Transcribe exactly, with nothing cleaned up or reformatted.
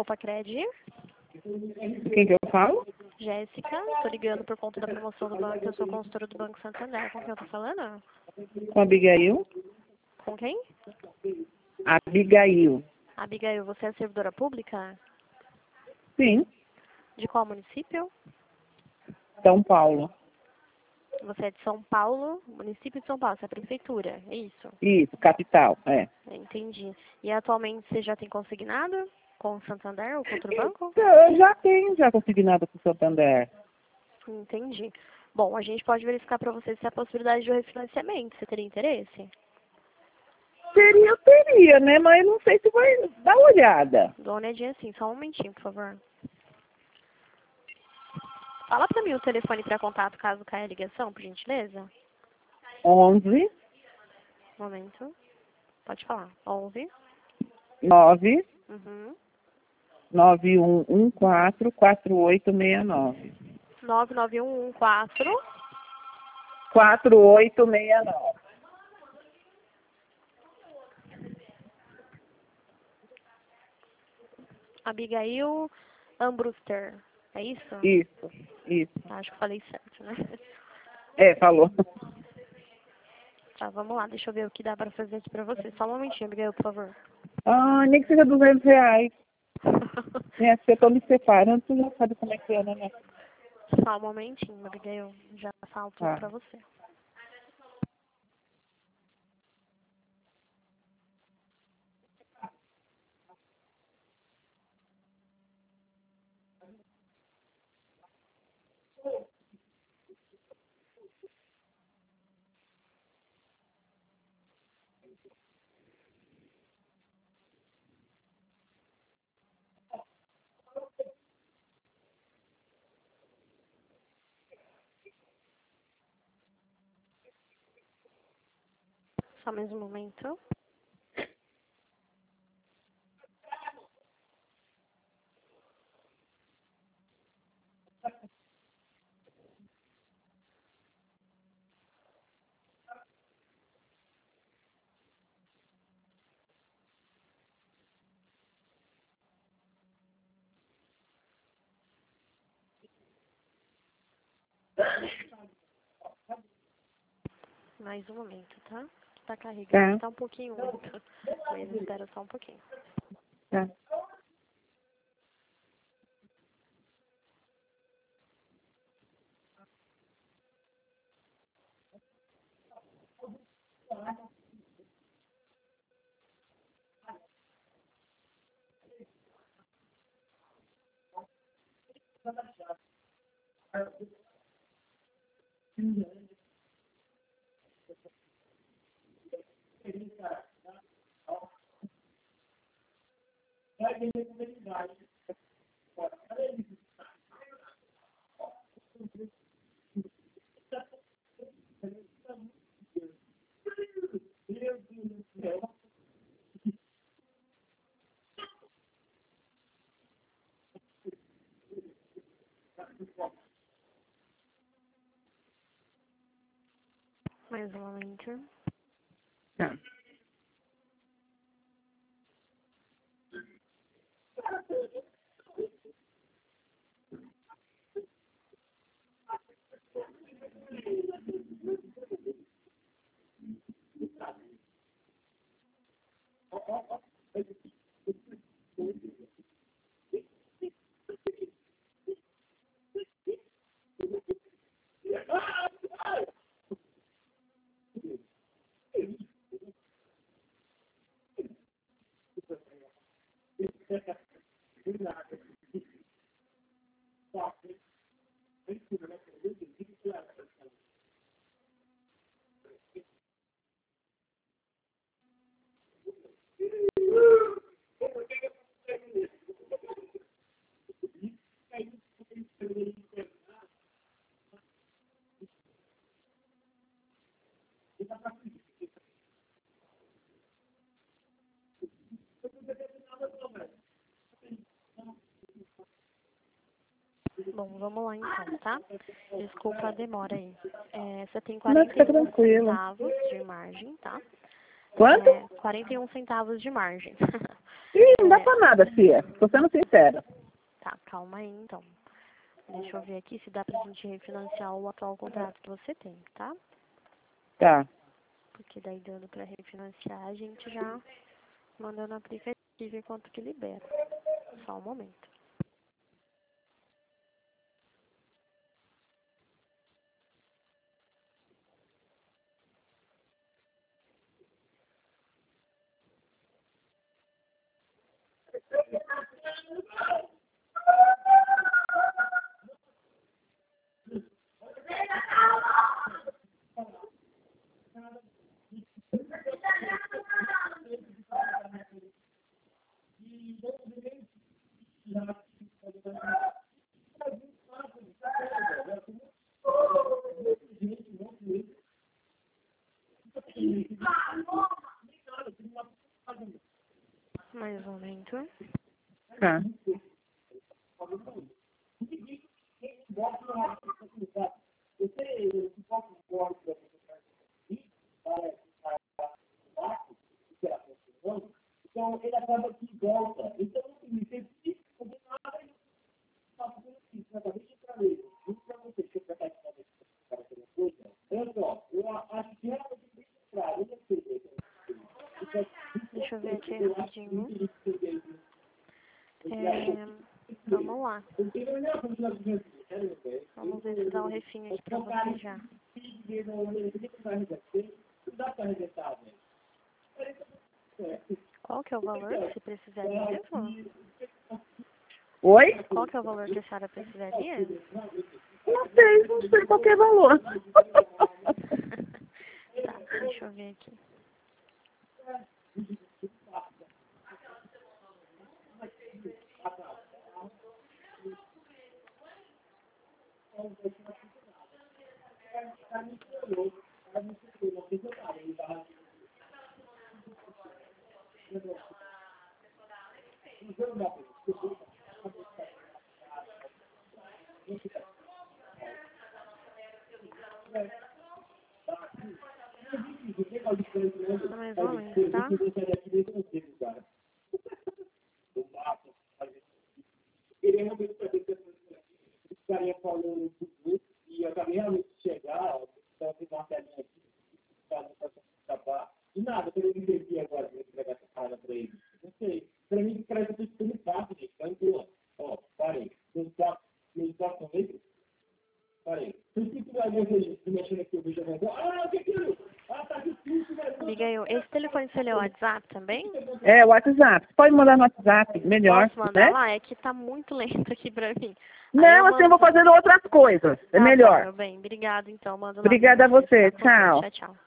Copacred. Quem que eu falo? Jéssica, tô ligando por conta da promoção do banco. Eu sou consultora do Banco Santander. Com quem eu tô falando? Com a Abigail. Com quem? Abigail. Abigail, você é servidora pública? Sim, De qual município? São Paulo. Você é de São Paulo, município de São Paulo, você é a prefeitura, é isso? Isso, capital, é. Entendi. E atualmente você já tem consignado com o Santander ou com outro banco? Então, eu já tenho já consignado com o Santander. Entendi. Bom, a gente pode verificar para você se há possibilidade de um refinanciamento. Você teria interesse? Teria, eu teria, né? Mas não sei se vai dar uma olhada. Dá uma olhadinha assim, só um momentinho, por favor. Fala para mim o telefone para contato caso caia a ligação, por gentileza. onze, Um momento. Pode falar. onze. nove, Uhum. nove um um quatro, quatro oito seis nove. nove nove um um quatro. quatro oito seis nove. Abigail Ambruster. É isso? Isso, isso. Acho que eu falei certo, né? É, falou. Tá, vamos lá. Deixa eu ver o que dá para fazer aqui para você. Só um momentinho, Abigail, por favor. Ah, nem que seja duzentos reais. Minha filha, eu tô me separando, tu já sabe como é que é, né, minha filha? Só um momentinho, Abigail. Já falo tudo Tá. para você. Só mais um momento. Mais um momento, tá? Tá carregando. Tá, Tá um pouquinho lento. Mas espera só um pouquinho. tá. Mais um momento. Tá. Bom, vamos lá então, tá? Desculpa a demora aí. É, você tem Não, quarenta fica e um tranquilo. centavos de margem, tá? Quanto? É, quarenta e um centavos de margem. Ih, não dá É, pra nada, Fia. Tô sendo sincera. tá, calma aí então. Deixa eu ver aqui se dá pra gente refinanciar o atual contrato que você tem, tá? Tá. Porque daí dando pra refinanciar, a gente já manda no aplicativo e quanto que libera. Só um momento. Mais um momento. Tá. Deixa eu ver aqui rapidinho. É, vamos lá. Vamos ver se dá um refim aqui pra você já. Qual que é o valor que você precisaria mesmo? Oi? Qual que é o valor que a senhora precisaria? Não sei, não sei qual que é valor. Tá, deixa eu ver aqui. Mais um momento, tá? Abigail, esse telefone seu é o WhatsApp também? É, o WhatsApp. Pode mandar no WhatsApp, melhor, Posso mandar né? lá? É que tá muito lento aqui pra mim. Aí Não, eu assim eu vou mando... fazendo outras coisas. É Ah, tá, melhor. meu bem. Obrigada, então. Mando lá pra Obrigada a você. Fica com Deus. Tchau. Tchau, tchau.